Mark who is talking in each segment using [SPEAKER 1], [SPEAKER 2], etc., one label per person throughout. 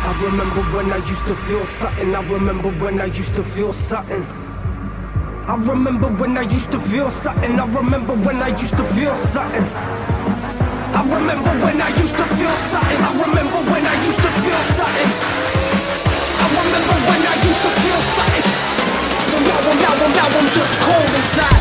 [SPEAKER 1] I remember when I used to feel something. I remember when I used to feel something. I remember when I used to feel something. I remember when I used to feel something. I remember when I used to feel something. I remember when I used to feel something. I remember when I used to feel something. Now I'm just cold inside.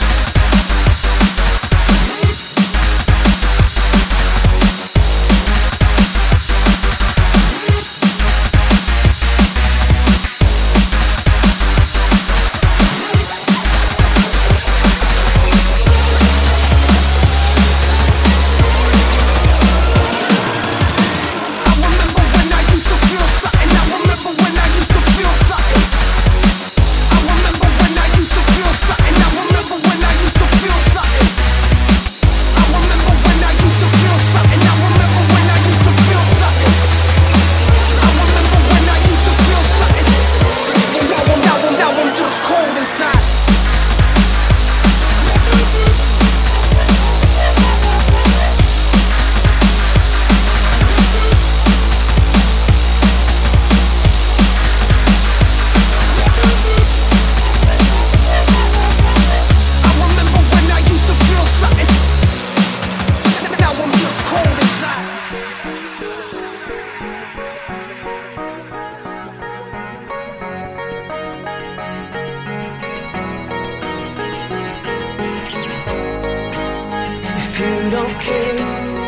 [SPEAKER 2] If you don't care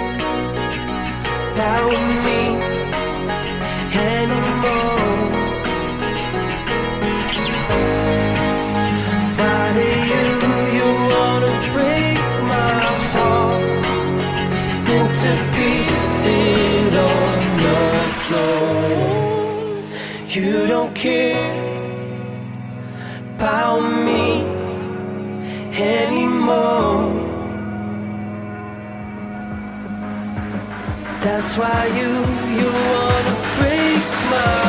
[SPEAKER 2] about me anymore, why do you wanna break my heart into pieces on the floor? You don't care about me anymore. That's why you wanna break my